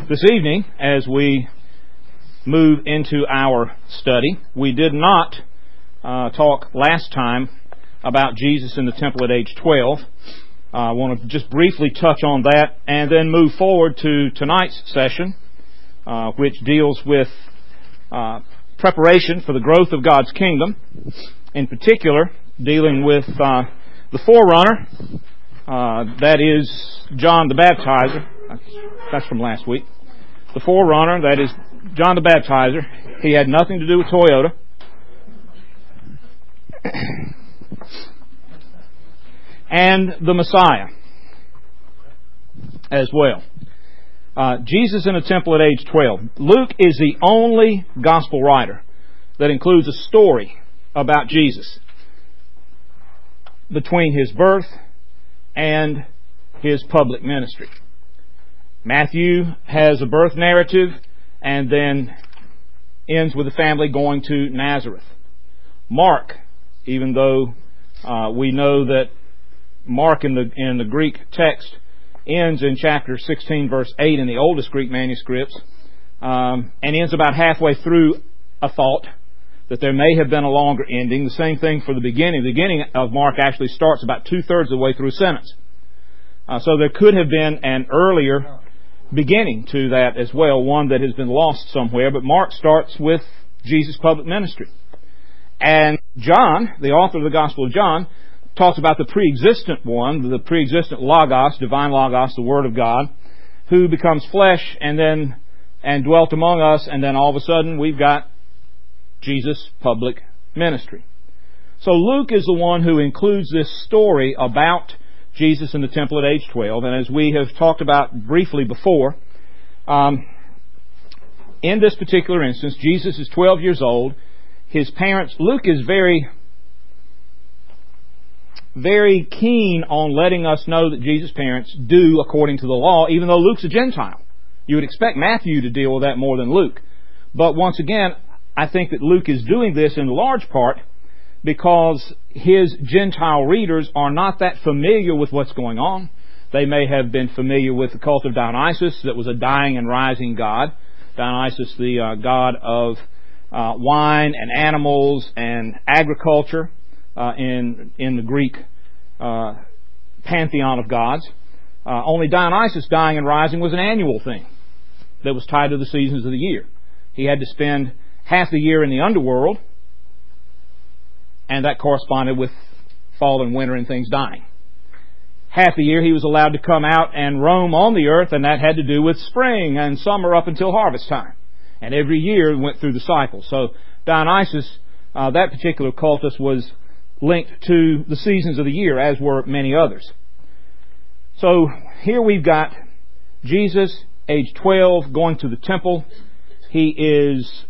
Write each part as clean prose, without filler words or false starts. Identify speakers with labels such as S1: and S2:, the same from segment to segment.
S1: This evening, as we move into our study, we did not talk last time about Jesus in the temple at age 12. I want to just briefly touch on that and then move forward to tonight's session, which deals with preparation for the growth of God's kingdom, in particular dealing with the forerunner, that is John the Baptizer. That's from last week. The forerunner, that is John the Baptizer. He had nothing to do with Toyota. And the Messiah as well. Jesus in a temple at age 12. Luke is the only gospel writer that includes a story about Jesus between His birth and His public ministry. Matthew has a birth narrative and then ends with the family going to Nazareth. Mark, even though we know that Mark in the Greek text ends in chapter 16, verse 8 in the oldest Greek manuscripts, and ends about halfway through a thought that there may have been a longer ending. The same thing for the beginning. The beginning of Mark actually starts about two-thirds of the way through a sentence. So there could have been an earlier beginning to that as well, one that has been lost somewhere, but Mark starts with Jesus' public ministry. And John, the author of the Gospel of John, talks about the pre-existent one, the pre-existent Logos, divine Logos, the Word of God, who becomes flesh and dwelt among us, and then all of a sudden we've got Jesus' public ministry. So Luke is the one who includes this story about Jesus in the temple at age 12, and as we have talked about briefly before, in this particular instance, Jesus is 12 years old. His parents, Luke is very, very keen on letting us know that Jesus' parents do according to the law, even though Luke's a Gentile. You would expect Matthew to deal with that more than Luke. But once again, I think that Luke is doing this in large part because his Gentile readers are not that familiar with what's going on. They may have been familiar with the cult of Dionysus, that was a dying and rising god. Dionysus, the god of wine and animals and agriculture in the Greek pantheon of gods. Only Dionysus dying and rising was an annual thing that was tied to the seasons of the year. He had to spend half the year in the underworld, and that corresponded with fall and winter and things dying. Half the year he was allowed to come out and roam on the earth, and that had to do with spring and summer up until harvest time. And every year went through the cycle. So Dionysus, that particular cultus, was linked to the seasons of the year, as were many others. So here we've got Jesus, age 12, going to the temple. He is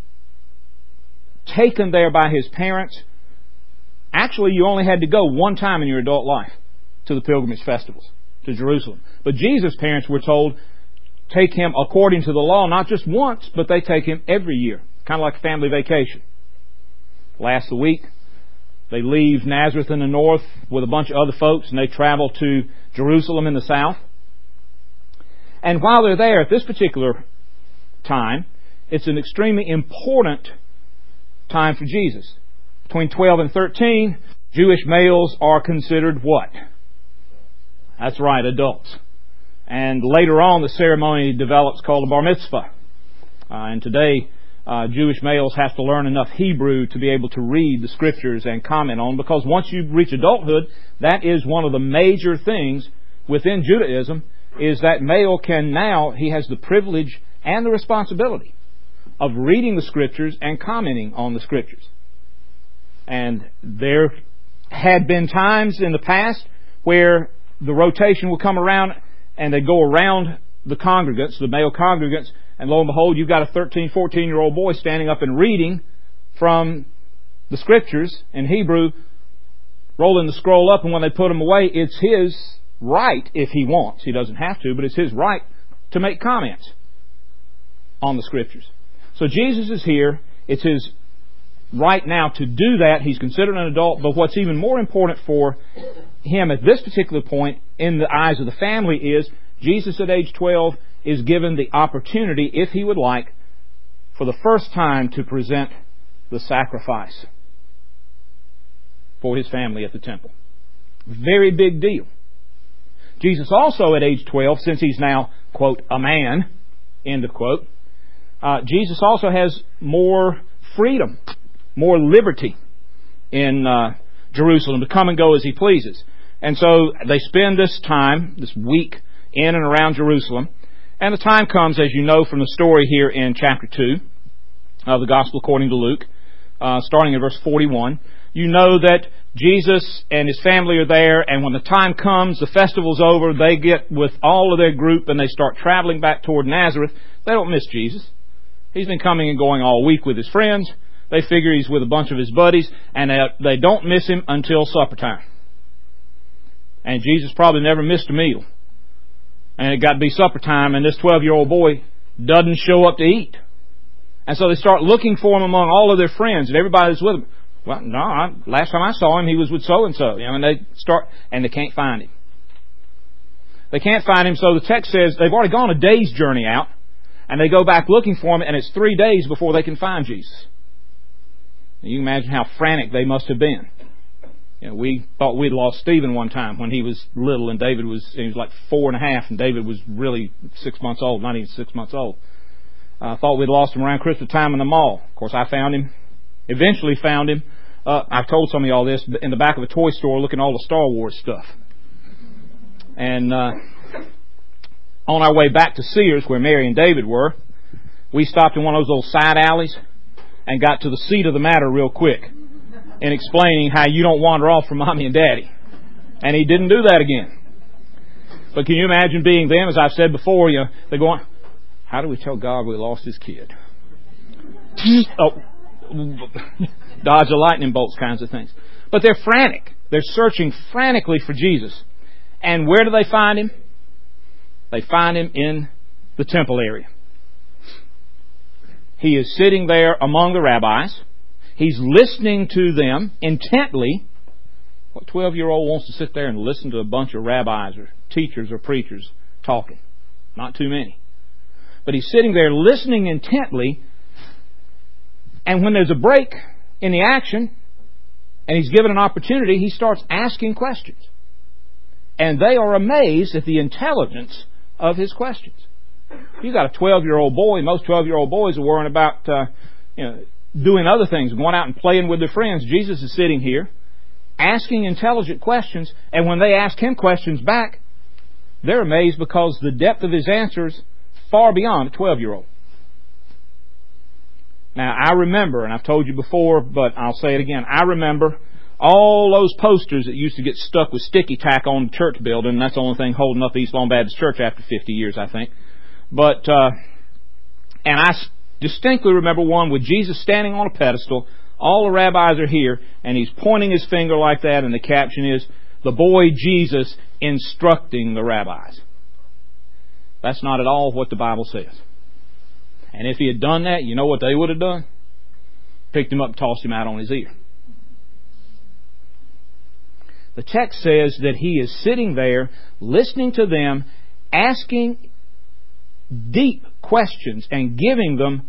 S1: taken there by his parents. Actually, you only had to go one time in your adult life to the pilgrimage festivals, to Jerusalem. But Jesus' parents were told, take him according to the law, not just once, but they take him every year, kind of like a family vacation. Lasts a week. They leave Nazareth in the north with a bunch of other folks, and they travel to Jerusalem in the south. And while they're there at this particular time, it's an extremely important time for Jesus. Between 12 and 13, Jewish males are considered what? That's right, adults. And later on, the ceremony develops called a bar mitzvah. And today, Jewish males have to learn enough Hebrew to be able to read the Scriptures and comment on, because once you reach adulthood, that is one of the major things within Judaism, is that male he has the privilege and the responsibility of reading the Scriptures and commenting on the Scriptures. And there had been times in the past where the rotation would come around and they'd go around the congregants, the male congregants, and lo and behold, you've got a 13, 14-year-old boy standing up and reading from the Scriptures in Hebrew, rolling the scroll up, and when they put him away, it's his right, if he wants. He doesn't have to, but it's his right to make comments on the Scriptures. So Jesus is here. It's his right now to do that. He's considered an adult, but what's even more important for him at this particular point in the eyes of the family is Jesus at age 12 is given the opportunity, if he would like, for the first time to present the sacrifice for his family at the temple. Very big deal. Jesus also at age 12, since he's now, quote, a man, end of quote, Jesus also has more freedom, more liberty in Jerusalem to come and go as he pleases. And so they spend this time, this week, in and around Jerusalem. And the time comes, as you know from the story here in chapter 2 of the Gospel according to Luke, starting in verse 41. You know that Jesus and his family are there, and when the time comes, the festival's over, they get with all of their group and they start traveling back toward Nazareth. They don't miss Jesus. He's been coming and going all week with his friends. They figure he's with a bunch of his buddies, and they don't miss him until supper time. And Jesus probably never missed a meal. And it got to be supper time, and this 12-year-old boy doesn't show up to eat. And so they start looking for him among all of their friends, and everybody's with him. Well, no, last time I saw him, he was with so-and-so. And they can't find him. They can't find him, so the text says they've already gone a day's journey out, and they go back looking for him, and it's 3 days before they can find Jesus. And you can imagine how frantic they must have been. We thought we'd lost Stephen one time when he was little, and he was like 4.5, and David was really 6 months old, not even 6 months old. I thought we'd lost him around Christmas time in the mall. Of course, I found him. Eventually found him. I've told some of y'all this, in the back of a toy store looking at all the Star Wars stuff. And on our way back to Sears, where Mary and David were, we stopped in one of those little side alleys and got to the seat of the matter real quick in explaining how you don't wander off from Mommy and Daddy. And he didn't do that again. But can you imagine being them? As I've said before, they're going, how do we tell God we lost his kid? Dodge the lightning bolts kinds of things. But they're frantic. They're searching frantically for Jesus. And where do they find him? They find him in the temple area. He is sitting there among the rabbis. He's listening to them intently. What 12-year-old wants to sit there and listen to a bunch of rabbis or teachers or preachers talking? Not too many. But he's sitting there listening intently. And when there's a break in the action, and he's given an opportunity, he starts asking questions. And they are amazed at the intelligence of his questions. You've got a 12-year-old boy. Most 12-year-old boys are worrying about doing other things, going out and playing with their friends. Jesus is sitting here asking intelligent questions, and when they ask him questions back, they're amazed because the depth of his answers far beyond a 12-year-old. Now, I remember, and I've told you before, but I'll say it again, I remember all those posters that used to get stuck with sticky tack on the church building. That's the only thing holding up East Long Baptist Church after 50 years, I think. But, and I distinctly remember one with Jesus standing on a pedestal. All the rabbis are here, and he's pointing his finger like that, and the caption is, "The boy Jesus instructing the rabbis." That's not at all what the Bible says. And if he had done that, you know what they would have done? Picked him up and tossed him out on his ear. The text says that he is sitting there, listening to them, asking deep questions and giving them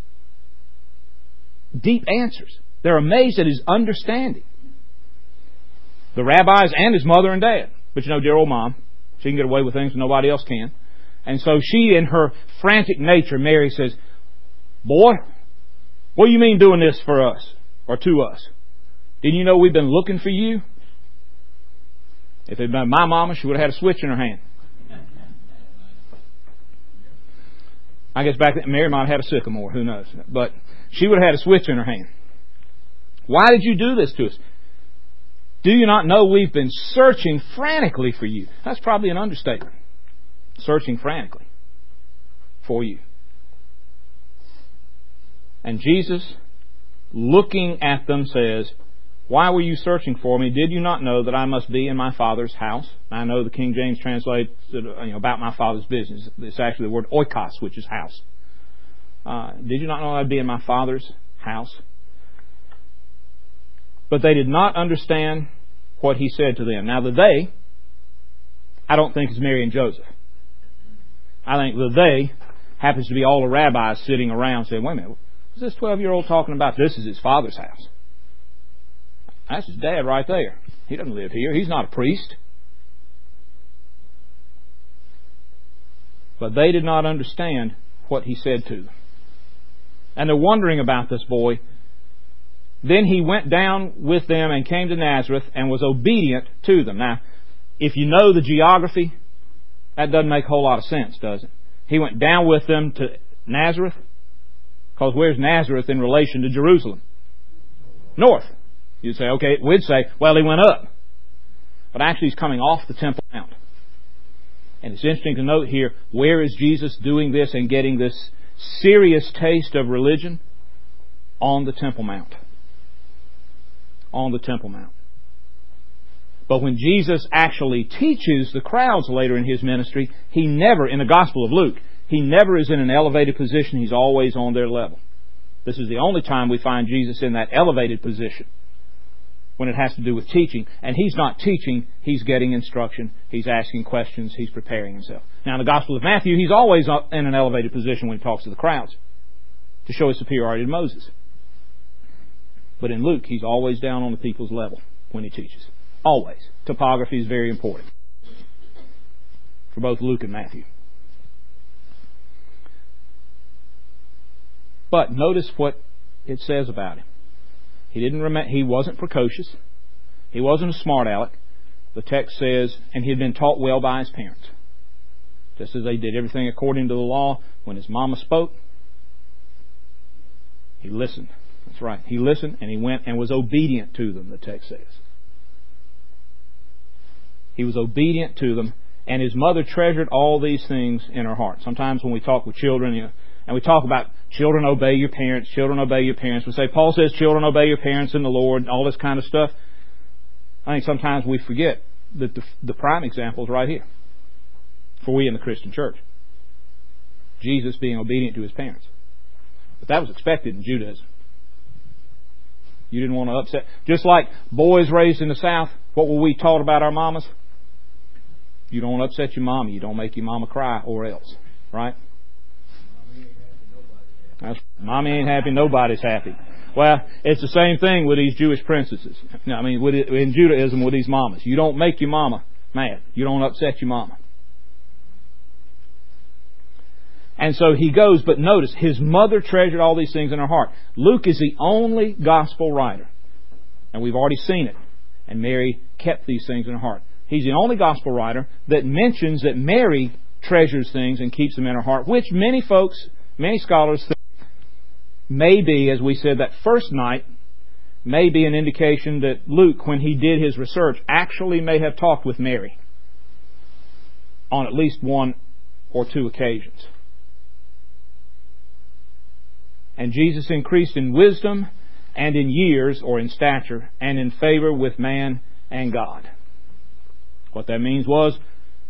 S1: deep answers. They're amazed at his understanding. The rabbis and his mother and dad. But dear old mom, she can get away with things that nobody else can. And so she, in her frantic nature, Mary says, "Boy, what do you mean doing this for us, or to us? Didn't you know we've been looking for you?" If it had been my mama, she would have had a switch in her hand. I guess back then Mary might have had a sycamore, who knows. But she would have had a switch in her hand. "Why did you do this to us? Do you not know we've been searching frantically for you?" That's probably an understatement. Searching frantically for you. And Jesus, looking at them, says, "Why were you searching for me? Did you not know that I must be in my Father's house?" I know the King James translates about my Father's business. It's actually the word oikos, which is house. Did you not know I'd be in my Father's house? But they did not understand what he said to them. Now the "they," I don't think is Mary and Joseph. I think the they happens to be all the rabbis sitting around saying, wait a minute, what's this 12-year-old talking about? This is his father's house. That's his dad right there. He doesn't live here. He's not a priest. But they did not understand what he said to them. And they're wondering about this boy. Then he went down with them and came to Nazareth and was obedient to them. Now, if you know the geography, that doesn't make a whole lot of sense, does it? He went down with them to Nazareth. Because where's Nazareth in relation to Jerusalem? North. You'd say, okay, we'd say, well, he went up. But actually he's coming off the Temple Mount. And it's interesting to note here, where is Jesus doing this and getting this serious taste of religion? On the Temple Mount. On the Temple Mount. But when Jesus actually teaches the crowds later in His ministry, He never, in the Gospel of Luke, He never is in an elevated position. He's always on their level. This is the only time we find Jesus in that elevated position, when it has to do with teaching. And He's not teaching, He's getting instruction, He's asking questions, He's preparing Himself. Now in the Gospel of Matthew, He's always in an elevated position when He talks to the crowds, to show His superiority to Moses. But in Luke, He's always down on the people's level when He teaches. Always. Topography is very important for both Luke and Matthew. But notice what it says about Him. He wasn't precocious. He wasn't a smart aleck. The text says, and he had been taught well by his parents. Just as they did everything according to the law, when his mama spoke, he listened. That's right. He listened and he went and was obedient to them, the text says. He was obedient to them, and his mother treasured all these things in her heart. Sometimes when we talk with children, and we talk about children obey your parents, children obey your parents. We say, Paul says children obey your parents in the Lord, all this kind of stuff. I think sometimes we forget that the prime example is right here for we in the Christian church. Jesus being obedient to His parents. But that was expected in Judaism. You didn't want to upset. Just like boys raised in the South, what were we taught about our mamas? You don't upset your mama. You don't make your mama cry or else. Right? Mommy ain't happy, nobody's happy. Well, it's the same thing with these Jewish princesses. I mean, in Judaism with these mamas. You don't make your mama mad. You don't upset your mama. And so he goes, but notice, his mother treasured all these things in her heart. Luke is the only gospel writer. And we've already seen it. And Mary kept these things in her heart. He's the only gospel writer that mentions that Mary treasures things and keeps them in her heart, which many scholars think may be, as we said that first night, may be an indication that Luke, when he did his research, actually may have talked with Mary on at least one or two occasions. And Jesus increased in wisdom and in years, or in stature, and in favor with man and God. What that means was,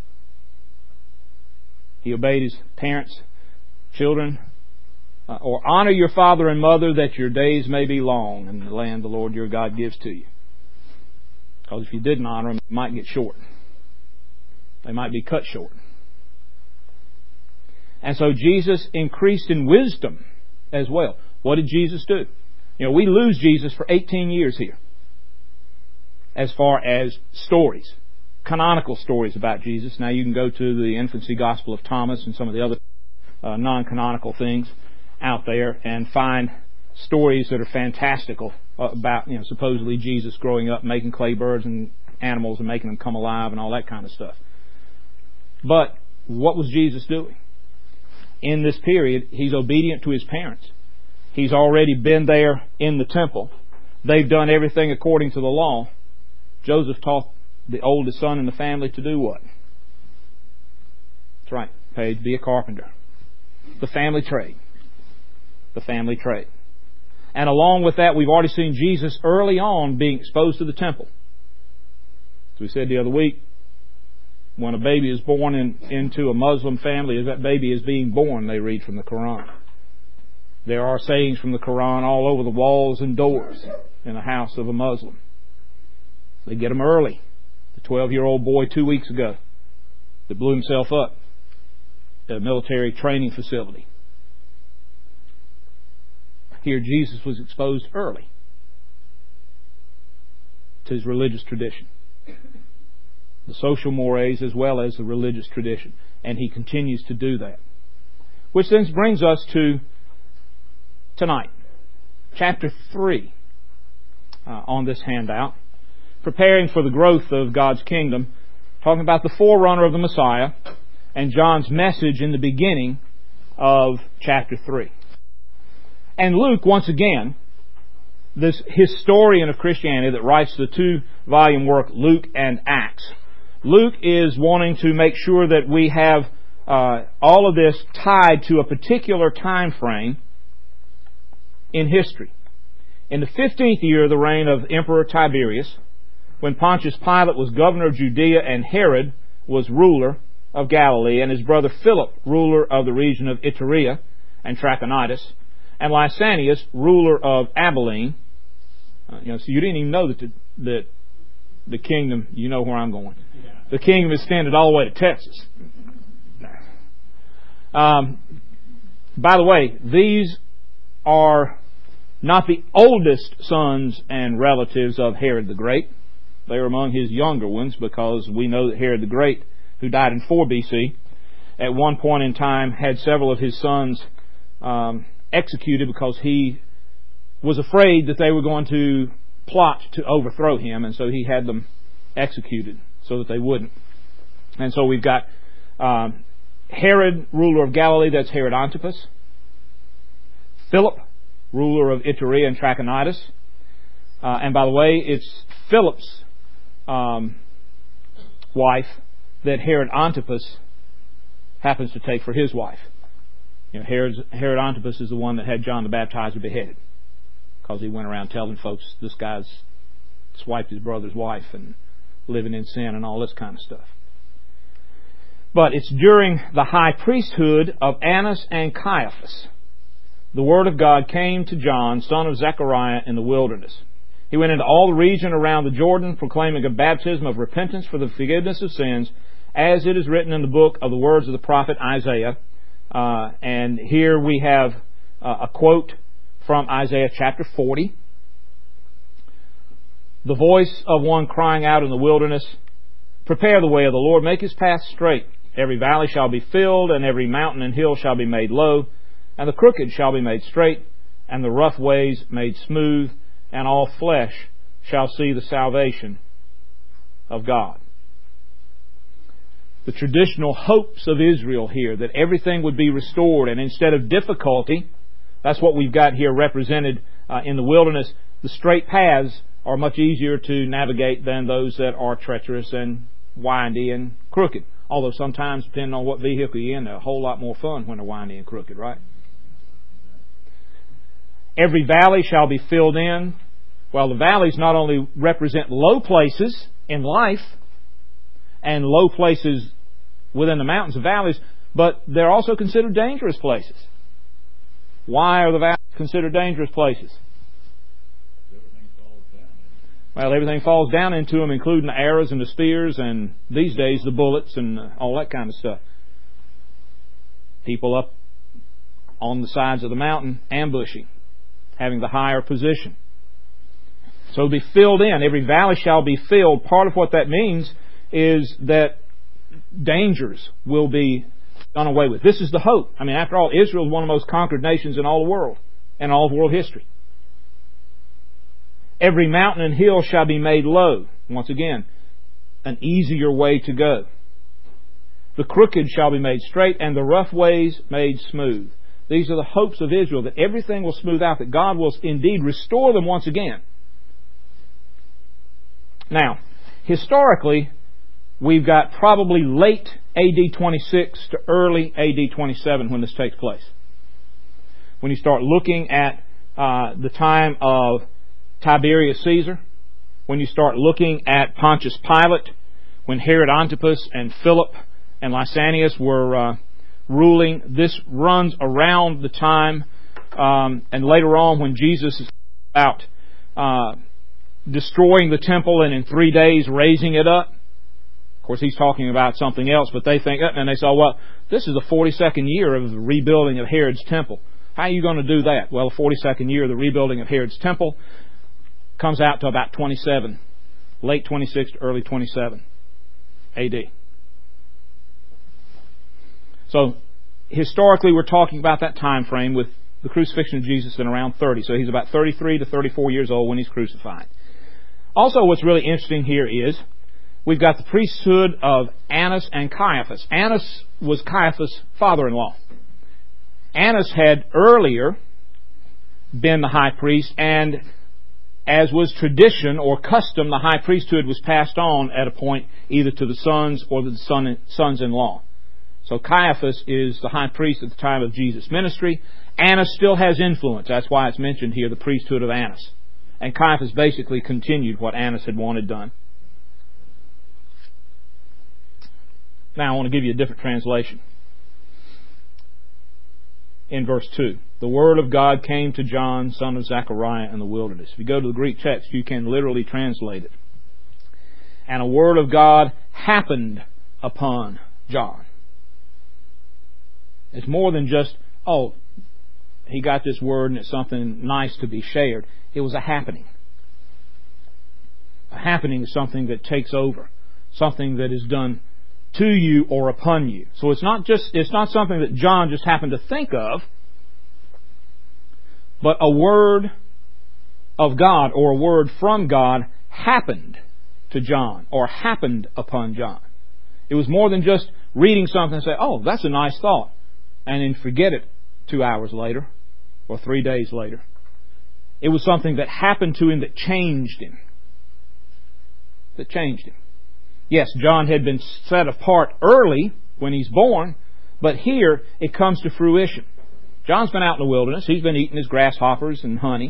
S1: he obeyed his parents, children, or honor your father and mother that your days may be long in the land the Lord your God gives to you. Because if you didn't honor them, they might get short. They might be cut short. And so Jesus increased in wisdom as well. What did Jesus do? We lose Jesus for 18 years here. As far as stories, canonical stories about Jesus. Now you can go to the infancy gospel of Thomas and some of the other non-canonical things out there and find stories that are fantastical about, supposedly Jesus growing up, making clay birds and animals and making them come alive and all that kind of stuff. But what was Jesus doing? In this period, He's obedient to His parents. He's already been there in the temple. They've done everything according to the law. Joseph taught the oldest son in the family to do what? That's right, Paige, be a carpenter. The family trade. The family trade. And along with that, we've already seen Jesus early on being exposed to the temple. As we said the other week, when a baby is born into a Muslim family, as that baby is being born, they read from the Quran. There are sayings from the Quran all over the walls and doors in the house of a Muslim. They get them early. The 12-year-old boy 2 weeks ago that blew himself up military training facility. Here Jesus was exposed early to his religious tradition, the social mores as well as the religious tradition, and he continues to do that. Which then brings us to tonight, chapter 3 on this handout, preparing for the growth of God's kingdom, talking about the forerunner of the Messiah and John's message in the beginning of chapter 3. And Luke, once again, this historian of Christianity that writes the 2-volume work Luke and Acts, Luke is wanting to make sure that we have all of this tied to a particular time frame in history. In the 15th year of the reign of Emperor Tiberius, when Pontius Pilate was governor of Judea and Herod was ruler of Galilee, and his brother Philip, ruler of the region of Iturea and Trachonitis, and Lysanias, ruler of Abilene. So you didn't even know that the kingdom, you know where I'm going. The kingdom extended all the way to Texas. By the way, these are not the oldest sons and relatives of Herod the Great. They are among his younger ones, because we know that Herod the Great, who died in 4 BC, at one point in time had several of his sons executed because he was afraid that they were going to plot to overthrow him, and so he had them executed so that they wouldn't. And so we've got Herod, ruler of Galilee, that's Herod Antipas. Philip, ruler of Iturea and Trachonitis. And by the way, it's Philip's wife that Herod Antipas happens to take for his wife. Herod Antipas is the one that had John the Baptizer beheaded, because he went around telling folks this guy's swiped his brother's wife and living in sin and all this kind of stuff. But it's during the high priesthood of Annas and Caiaphas the word of God came to John, son of Zechariah, in the wilderness. He went into all the region around the Jordan, proclaiming a baptism of repentance for the forgiveness of sins, as it is written in the book of the words of the prophet Isaiah. And here we have a quote from Isaiah chapter 40. The voice of one crying out in the wilderness, prepare the way of the Lord, make his path straight. Every valley shall be filled, and every mountain and hill shall be made low, and the crooked shall be made straight, and the rough ways made smooth, and all flesh shall see the salvation of God. The traditional hopes of Israel here, that everything would be restored, and instead of difficulty, that's what we've got here represented in the wilderness. The straight paths are much easier to navigate than those that are treacherous and windy and crooked. Although sometimes, depending on what vehicle you're in, they're a whole lot more fun when they're windy and crooked, right? Every valley shall be filled in. Well, the valleys not only represent low places in life and low places within the mountains of valleys, but they're also considered dangerous places. Why are the valleys considered dangerous places? Well, everything falls down into them, including the arrows and the spears and these days the bullets and all that kind of stuff. People up on the sides of the mountain ambushing, having the higher position. So it'll be filled in. Every valley shall be filled. Part of what that means is that dangers will be done away with. This is the hope. I mean, after all, Israel is one of the most conquered nations in all the world, and all of world history. Every mountain and hill shall be made low. Once again, an easier way to go. The crooked shall be made straight, and the rough ways made smooth. These are the hopes of Israel, that everything will smooth out, that God will indeed restore them once again. Now, historically, we've got probably late AD 26 to early AD 27 when this takes place. When you start looking at the time of Tiberius Caesar, when you start looking at Pontius Pilate, when Herod Antipas and Philip and Lysanias were ruling, this runs around the time, and later on when Jesus is about destroying the temple and in 3 days raising it up. Of course, he's talking about something else, but they think, and they say, well, this is the 42nd year of the rebuilding of Herod's temple. How are you going to do that? Well, the 42nd year of the rebuilding of Herod's temple comes out to about 27, late 26 to early 27 A.D. So, historically, we're talking about that time frame with the crucifixion of Jesus in around 30. So he's about 33 to 34 years old when he's crucified. Also, what's really interesting here is we've got the priesthood of Annas and Caiaphas. Annas was Caiaphas' father-in-law. Annas had earlier been the high priest, and as was tradition or custom, the high priesthood was passed on at a point either to the sons or the sons-in-law. So Caiaphas is the high priest at the time of Jesus' ministry. Annas still has influence. That's why it's mentioned here, the priesthood of Annas. And Caiaphas basically continued what Annas had wanted done. Now I want to give you a different translation. In verse 2, the word of God came to John, son of Zechariah, in the wilderness. If you go to the Greek text, you can literally translate it. And a word of God happened upon John. It's more than just, oh, he got this word and it's something nice to be shared. It was a happening. A happening is something that takes over. Something that is done to you or upon you. So it's not something that John just happened to think of, but a word of God or a word from God happened to John or happened upon John. It was more than just reading something and say, oh, that's a nice thought, and then forget it 2 hours later or 3 days later. It was something that happened to him that changed him. That changed him. Yes, John had been set apart early when he's born, but here it comes to fruition. John's been out in the wilderness. He's been eating his grasshoppers and honey.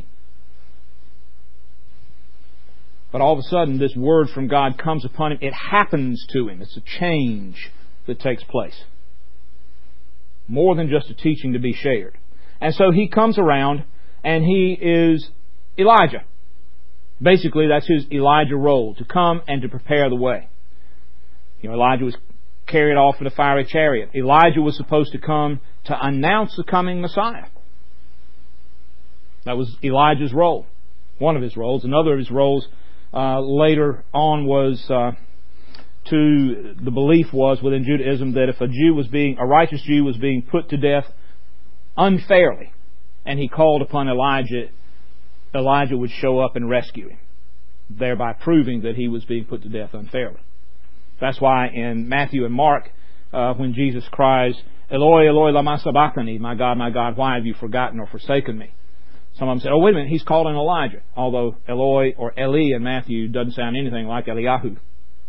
S1: But all of a sudden, this word from God comes upon him. It happens to him. It's a change that takes place. More than just a teaching to be shared. And so he comes around, and he is Elijah. Basically, that's his Elijah role, to come and to prepare the way. You know, Elijah was carried off in a fiery chariot. Elijah was supposed to come to announce the coming Messiah. That was Elijah's role. One of his roles. Another of his roles later on was the belief was within Judaism that if a righteous Jew was being put to death unfairly, and he called upon Elijah, Elijah would show up and rescue him, thereby proving that he was being put to death unfairly. That's why in Matthew and Mark, when Jesus cries, Eloi, Eloi, lama sabachthani, my God, why have you forgotten or forsaken me? Some of them say, oh, wait a minute, he's calling Elijah. Although Eloi or Eli in Matthew doesn't sound anything like Eliyahu.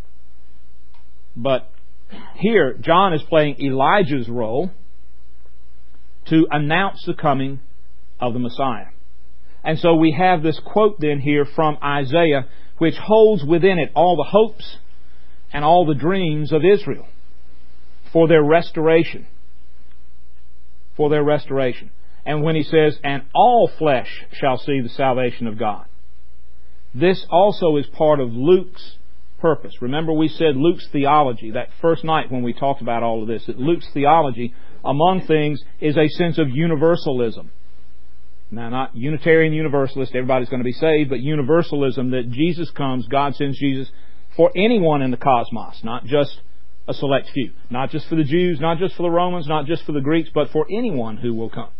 S1: But here, John is playing Elijah's role to announce the coming of the Messiah. And so we have this quote then here from Isaiah, which holds within it all the hopes and all the dreams of Israel for their restoration. For their restoration. And when he says, and all flesh shall see the salvation of God. This also is part of Luke's purpose. Remember we said Luke's theology, that first night when we talked about all of this, that Luke's theology, among things, is a sense of universalism. Now, not Unitarian Universalist, everybody's going to be saved, but universalism, that Jesus comes, God sends Jesus for anyone in the cosmos, not just a select few. Not just for the Jews, not just for the Romans, not just for the Greeks, but for anyone who will come.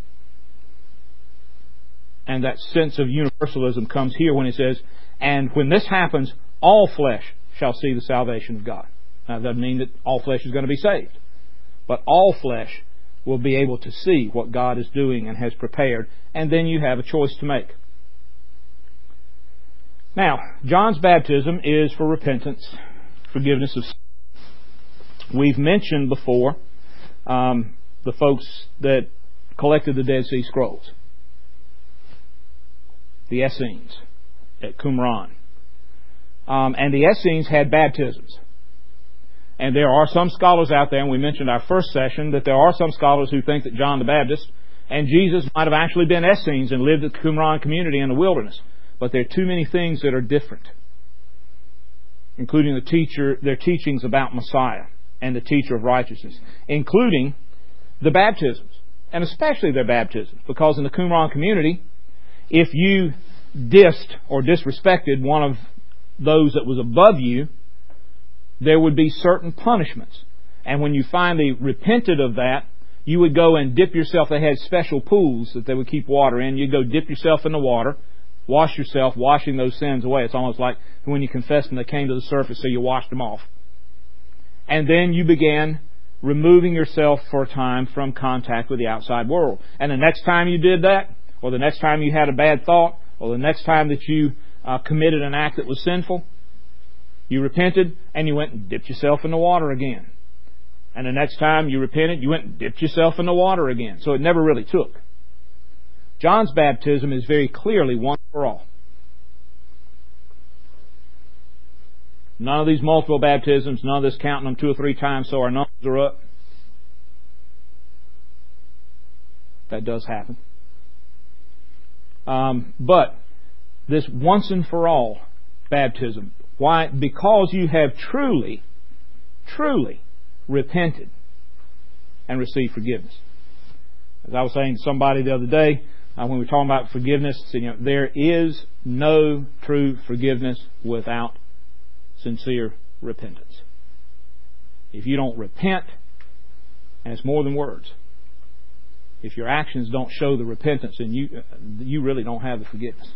S1: And that sense of universalism comes here when it says, and when this happens, all flesh shall see the salvation of God. Now, that doesn't mean that all flesh is going to be saved. But all flesh will be able to see what God is doing and has prepared, and then you have a choice to make. Now, John's baptism is for repentance, forgiveness of sin. We've mentioned before the folks that collected the Dead Sea Scrolls, the Essenes at Qumran. And the Essenes had baptisms. And there are some scholars out there, and we mentioned our first session, that there are some scholars who think that John the Baptist and Jesus might have actually been Essenes and lived at the Qumran community in the wilderness. But there are too many things that are different. including their teachings about Messiah and the teacher of righteousness, including the baptisms, and especially their baptisms, because in the Qumran community, if you dissed or disrespected one of those that was above you, there would be certain punishments. And when you finally repented of that, you would go and dip yourself. They had special pools that they would keep water in. You'd go dip yourself in the water, wash yourself, washing those sins away. It's almost like when you confessed and they came to the surface, so you washed them off. And then you began removing yourself for a time from contact with the outside world. And the next time you did that, or the next time you had a bad thought, or the next time that you committed an act that was sinful, you repented and you went and dipped yourself in the water again. And the next time you repented, you went and dipped yourself in the water again. So it never really took. John's baptism is very clearly once for all. None of these multiple baptisms, none of this counting them 2 or 3 times so our numbers are up. That does happen. But this once and for all baptism. Why? Because you have truly repented and received forgiveness. As I was saying to somebody the other day, when we were talking about forgiveness, there is no true forgiveness without sincere repentance. If you don't repent, and it's more than words, if your actions don't show the repentance, then you really don't have the forgiveness.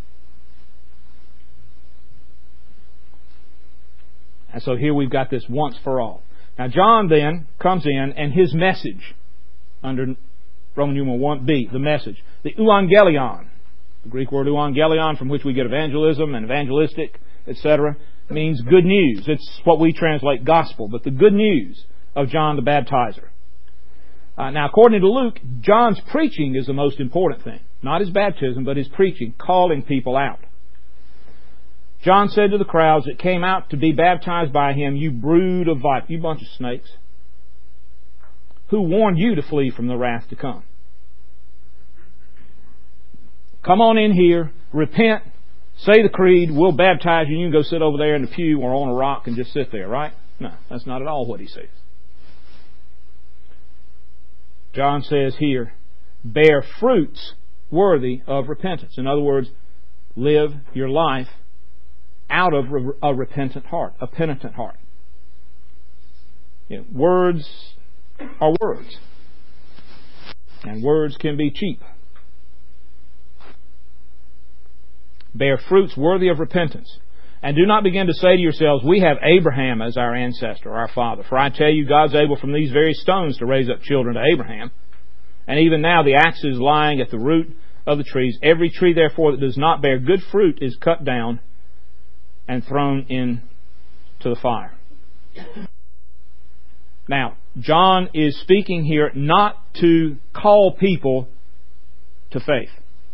S1: And so here we've got this once for all. Now John then comes in, and his message, under Roman numeral 1b, the message, the euangelion, the Greek word euangelion, from which we get evangelism and evangelistic, etc., means good news. It's what we translate gospel, but the good news of John the Baptizer. Now, according to Luke, John's preaching is the most important thing. Not his baptism, but his preaching, calling people out. John said to the crowds that came out to be baptized by him, "You brood of vipers, you bunch of snakes, who warned you to flee from the wrath to come? Come on in here, repent, say the creed, we'll baptize you, and you can go sit over there in the pew or on a rock and just sit there," right? No, that's not at all what he says. John says here, bear fruits worthy of repentance. In other words, live your life out of a repentant heart, a penitent heart. Words are words. And words can be cheap. Bear fruits worthy of repentance. And do not begin to say to yourselves, "We have Abraham as our ancestor, our father." For I tell you, God's able from these very stones to raise up children to Abraham. And even now the axe is lying at the root of the trees. Every tree, therefore, that does not bear good fruit is cut down and thrown into the fire. Now, John is speaking here not to call people to faith.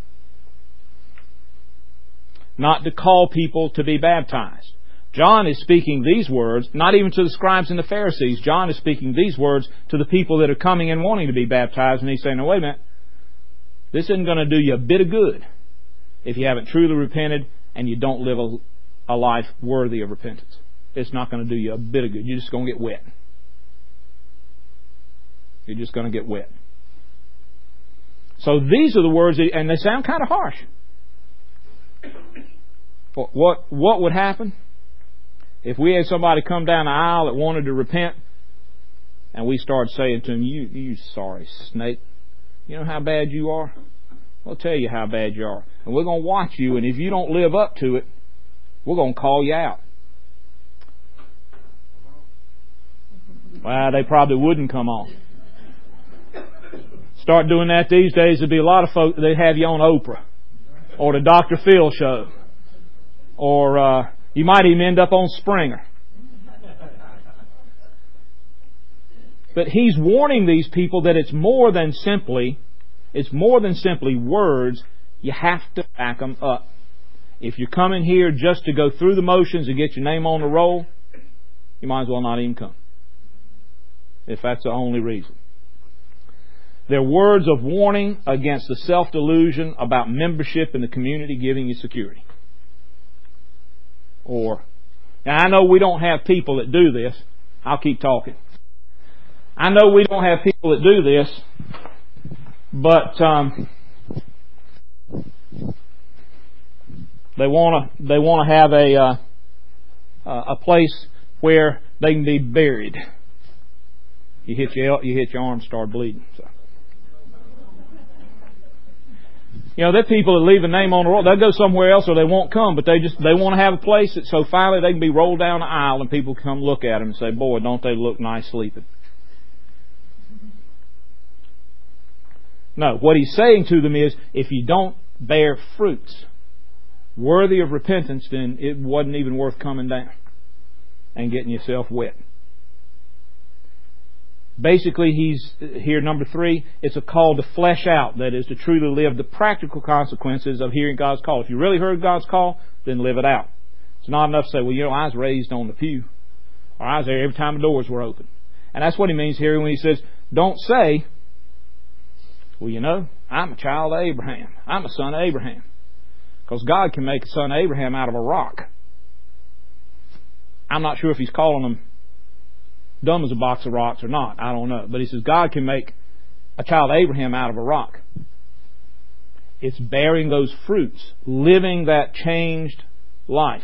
S1: Not to call people to be baptized. John is speaking these words, not even to the scribes and the Pharisees. John is speaking these words to the people that are coming and wanting to be baptized. And he's saying, "No, wait a minute. This isn't going to do you a bit of good if you haven't truly repented and you don't live a life worthy of repentance. It's not going to do you a bit of good. You're just going to get wet. You're just going to get wet." So these are the words, and they sound kind of harsh. What would happen if we had somebody come down the aisle that wanted to repent, and we started saying to them, "You sorry snake, you know how bad you are? We'll tell you how bad you are. And we're going to watch you, and if you don't live up to it, we're going to call you out." Well, they probably wouldn't come on. Start doing that these days, there'd be a lot of folk that have you on Oprah or the Dr. Phil show, or you might even end up on Springer. But he's warning these people that it's more than simply words. You have to back them up. If you're coming here just to go through the motions and get your name on the roll, you might as well not even come, if that's the only reason. They're words of warning against the self-delusion about membership in the community giving you security. Now, I know we don't have people that do this. I'll keep talking. I know we don't have people that do this, but they want to have a place where they can be buried. You hit your arm, start bleeding. So. You know, there are people that leave a name on the roll. They'll go somewhere else or they won't come, but they want to have a place that so finally they can be rolled down the aisle and people come look at them and say, boy, don't they look nice sleeping. No, what he's saying to them is, if you don't bear fruits worthy of repentance, then it wasn't even worth coming down and getting yourself wet. Basically, he's here, number 3, it's a call to flesh out, that is, to truly live the practical consequences of hearing God's call. If you really heard God's call, then live it out. It's not enough to say, well, you know, I was raised on the pew, or I was there every time the doors were open. And that's what he means here when he says, don't say, well, you know, I'm a child of Abraham. I'm a son of Abraham. Because God can make a son of Abraham out of a rock. I'm not sure if he's calling them dumb as a box of rocks or not. I don't know. But he says God can make a child of Abraham out of a rock. It's bearing those fruits, living that changed life.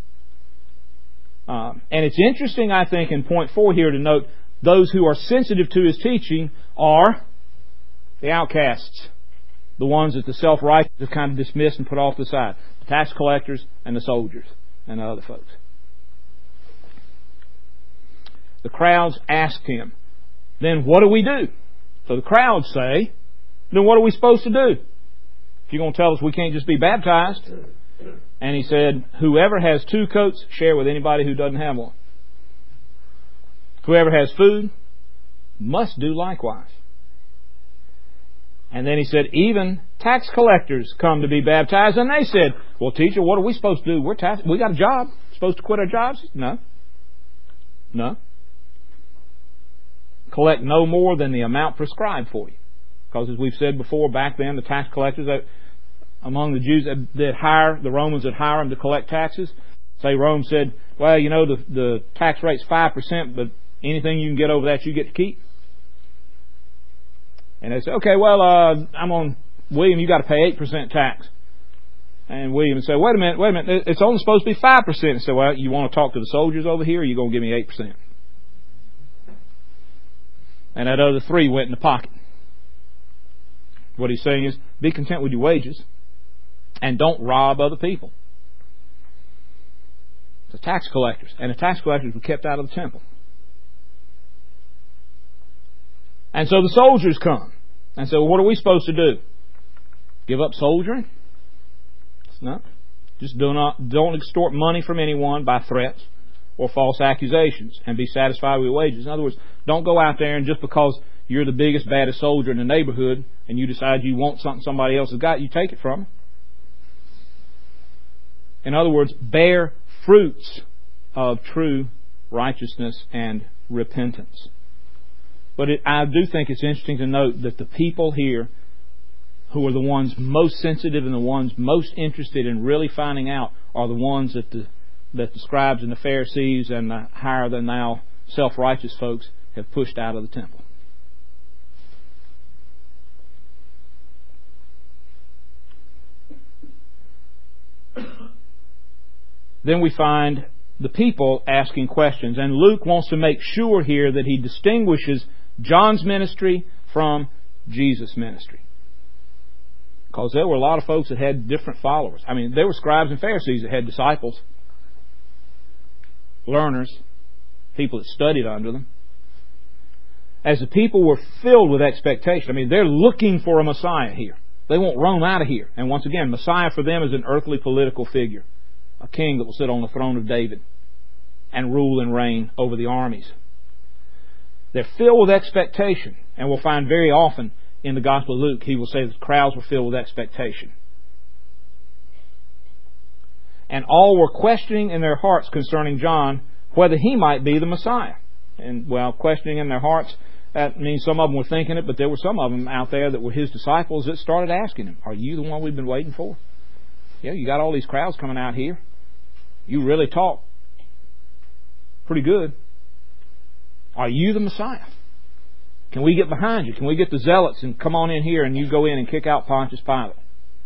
S1: And it's interesting, I think, in point 4 here to note those who are sensitive to his teaching are the outcasts, the ones that the self-righteous have kind of dismissed and put off the side, the tax collectors and the soldiers and the other folks. The crowds asked him, then what do we do? So the crowds say, then what are we supposed to do? If you're going to tell us we can't just be baptized. And he said, whoever has 2 coats, share with anybody who doesn't have one. Whoever has food must do likewise. And then he said, even tax collectors come to be baptized. And they said, well, teacher, what are we supposed to do? We got a job. Supposed to quit our jobs? No. Collect no more than the amount prescribed for you. Because as we've said before, back then, the tax collectors, among the Jews that hire, the Romans that hire them to collect taxes, say Rome said, well, you know, the tax rate's 5%, but anything you can get over that, you get to keep. And they say, okay, well, I'm on William, you got to pay 8% tax. And William would say, wait a minute, it's only supposed to be 5%. And say, well, you want to talk to the soldiers over here, or you going to give me 8%? And that other 3 went in the pocket. What he's saying is, be content with your wages and don't rob other people. The tax collectors. And the tax collectors were kept out of the temple. And so the soldiers come and say, well, what are we supposed to do? Give up soldiering? No. Just don't extort money from anyone by threats or false accusations and be satisfied with your wages. In other words, don't go out there and just because you're the biggest, baddest soldier in the neighborhood and you decide you want something somebody else has got, you take it from them. In other words, bear fruits of true righteousness and repentance. But I do think it's interesting to note that the people here who are the ones most sensitive and the ones most interested in really finding out are the ones that the scribes and the Pharisees and the higher-than-thou self-righteous folks have pushed out of the temple. Then we find the people asking questions. And Luke wants to make sure here that he distinguishes John's ministry from Jesus' ministry. Because there were a lot of folks that had different followers. I mean, there were scribes and Pharisees that had disciples, learners, people that studied under them. As the people were filled with expectation. I mean, they're looking for a Messiah here. They want Rome out of here. And once again, Messiah for them is an earthly political figure. A king that will sit on the throne of David and rule and reign over the armies. They're filled with expectation. And we'll find very often in the Gospel of Luke, he will say the crowds were filled with expectation. And all were questioning in their hearts concerning John whether he might be the Messiah. And, well, questioning in their hearts, that means some of them were thinking it, but there were some of them out there that were his disciples that started asking him, are you the one we've been waiting for? Yeah, you got all these crowds coming out here. You really talk Pretty good. Are you the Messiah? Can we get behind you? Can we get the zealots and come on in here and you go in and kick out Pontius Pilate?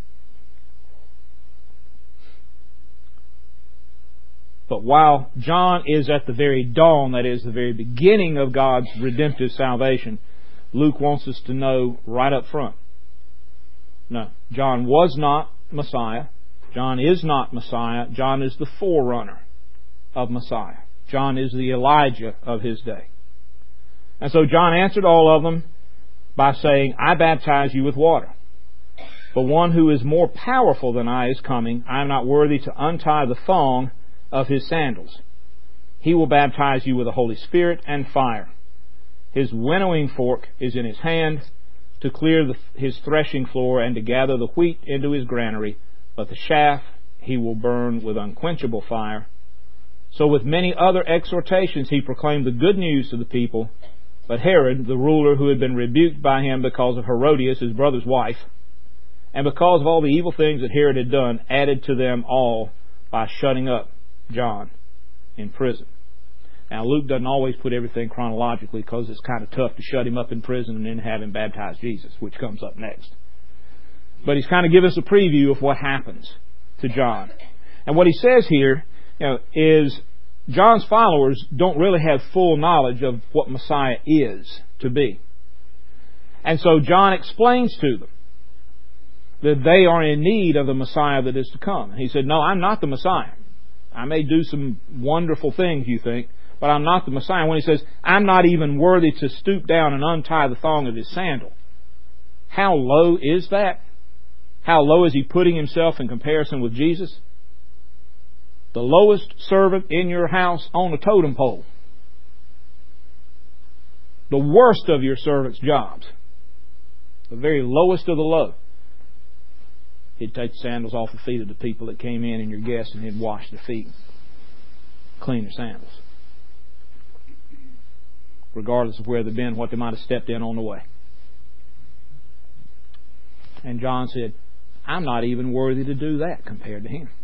S1: But while John is at the very dawn, that is, the very beginning of God's redemptive salvation, Luke wants us to know right up front. No, John was not Messiah. John is not Messiah. John is the forerunner of Messiah. John is the Elijah of his day. And so John answered all of them by saying, I baptize you with water. But one who is more powerful than I is coming. I am not worthy to untie the thong of his sandals. He will baptize you with the Holy Spirit and fire. His winnowing fork is in his hand to clear his threshing floor and to gather the wheat into his granary, but the chaff he will burn with unquenchable fire. So with many other exhortations he proclaimed the good news to the people. But Herod, the ruler who had been rebuked by him because of Herodias, his brother's wife, and because of all the evil things that Herod had done, added to them all by shutting up John in prison. Now, Luke doesn't always put everything chronologically because it's kind of tough to shut him up in prison and then have him baptize Jesus, which comes up next. But he's kind of given us a preview of what happens to John. And what he says here, is John's followers don't really have full knowledge of what Messiah is to be. And so John explains to them that they are in need of the Messiah that is to come. He said, no, I'm not the Messiah. I may do some wonderful things, you think, but I'm not the Messiah. When he says, I'm not even worthy to stoop down and untie the thong of his sandal. How low is that? How low is he putting himself in comparison with Jesus? The lowest servant in your house on a totem pole. The worst of your servant's jobs. The very lowest of the low. He'd take the sandals off the feet of the people that came in and your guests, and he'd wash their feet, clean their sandals, regardless of where they've been, what they might have stepped in on the way. And John said, I'm not even worthy to do that compared to him.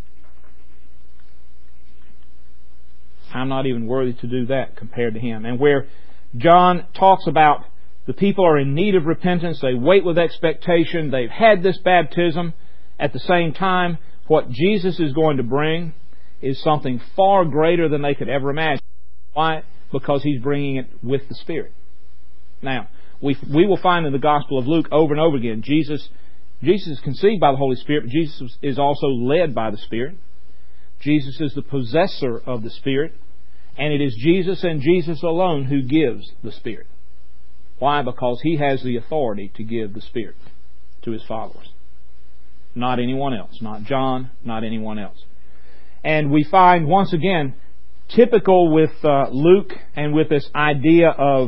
S1: I'm not even worthy to do that compared to him. And where John talks about the people are in need of repentance, they wait with expectation, they've had this baptism. At the same time, what Jesus is going to bring is something far greater than they could ever imagine. Why? Because He's bringing it with the Spirit. Now, we will find in the Gospel of Luke over and over again, Jesus is conceived by the Holy Spirit, but Jesus is also led by the Spirit. Jesus is the possessor of the Spirit, and it is Jesus and Jesus alone who gives the Spirit. Why? Because He has the authority to give the Spirit to His followers. Not anyone else. Not John, not anyone else. And we find, once again, typical with Luke and with this idea of,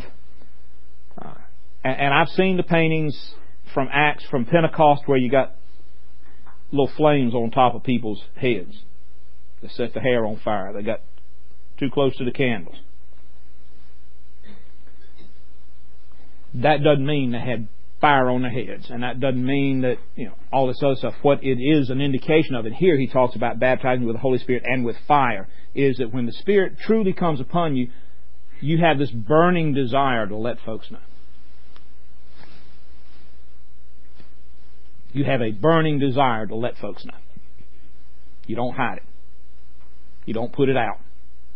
S1: and I've seen the paintings from Acts, from Pentecost, where you got little flames on top of people's heads. They set the hair on fire. They got too close to the candles. That doesn't mean they had fire on their heads, and that doesn't mean that, all this other stuff. What it is an indication of, and here he talks about baptizing with the Holy Spirit and with fire, is that when the Spirit truly comes upon you, you have this burning desire to let folks know. You have a burning desire to let folks know. You don't hide it. You don't put it out.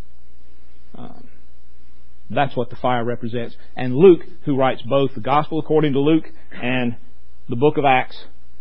S1: That's what the fire represents. And Luke, who writes both the Gospel according to Luke and the book of Acts,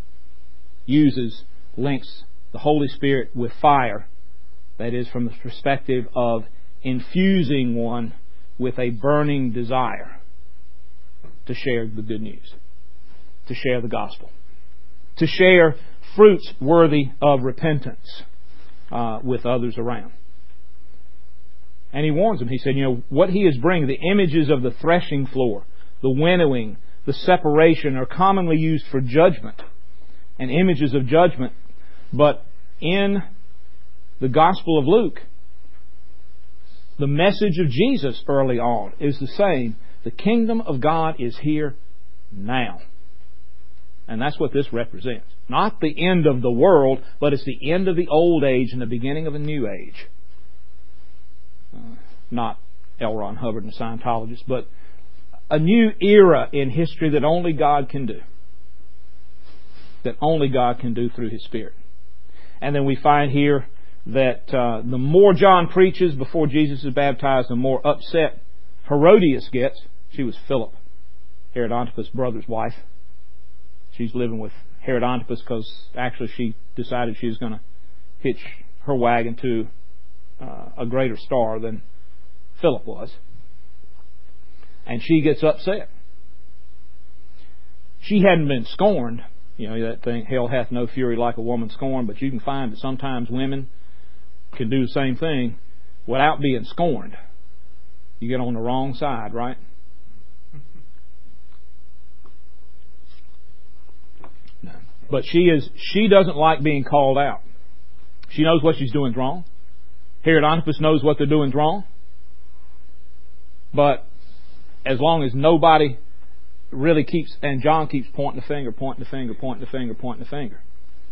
S1: links the Holy Spirit with fire. That is, from the perspective of infusing one with a burning desire to share the good news, to share the gospel, to share fruits worthy of repentance with others around. And he warns them. He said, what he is bringing, the images of the threshing floor, the winnowing, the separation are commonly used for judgment and images of judgment. But in the Gospel of Luke, the message of Jesus early on is the same. The kingdom of God is here now. And that's what this represents. Not the end of the world, but it's the end of the old age and the beginning of a new age. not L. Ron Hubbard and the Scientologists, but a new era in history that only God can do. That only God can do through His Spirit. And then we find here that the more John preaches before Jesus is baptized, the more upset Herodias gets. She was Philip, Herod Antipas' brother's wife. She's living with Herod Antipas because actually she decided she was going to hitch her wagon to a greater star than Philip was. And she gets upset. She hadn't been scorned. You know, that thing, hell hath no fury like a woman scorned, but you can find that sometimes women can do the same thing without being scorned. You get on the wrong side, right? No. But she doesn't like being called out. She knows what she's doing is wrong. Herod Antipas knows what they're doing is wrong. But as long as nobody really keeps, and John keeps pointing the finger, pointing the finger, pointing the finger, pointing the finger.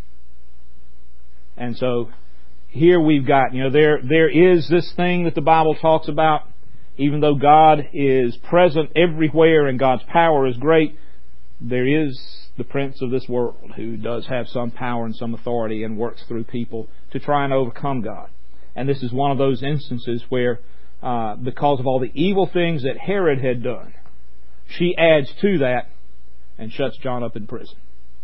S1: And so here we've got, there is this thing that the Bible talks about. Even though God is present everywhere and God's power is great, there is the prince of this world who does have some power and some authority and works through people to try and overcome God. And this is one of those instances where, because of all the evil things that Herod had done, she adds to that and shuts John up in prison.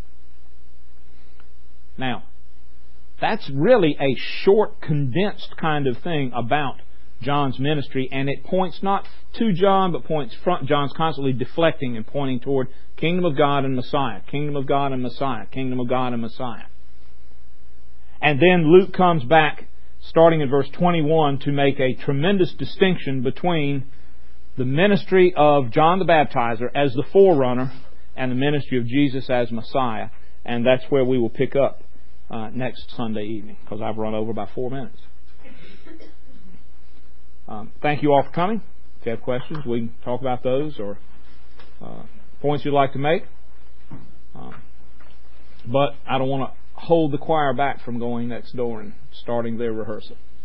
S1: Now, that's really a short, condensed kind of thing about John's ministry, and it points not to John, but points front. John's constantly deflecting and pointing toward Kingdom of God and Messiah, Kingdom of God and Messiah, Kingdom of God and Messiah. And then Luke comes back, starting in verse 21, to make a tremendous distinction between the ministry of John the Baptizer as the forerunner and the ministry of Jesus as Messiah. And that's where we will pick up next Sunday evening, because I've run over about 4 minutes. Thank you all for coming. If you have questions, we can talk about those or points you'd like to make. But I don't want to hold the choir back from going next door and starting their rehearsal.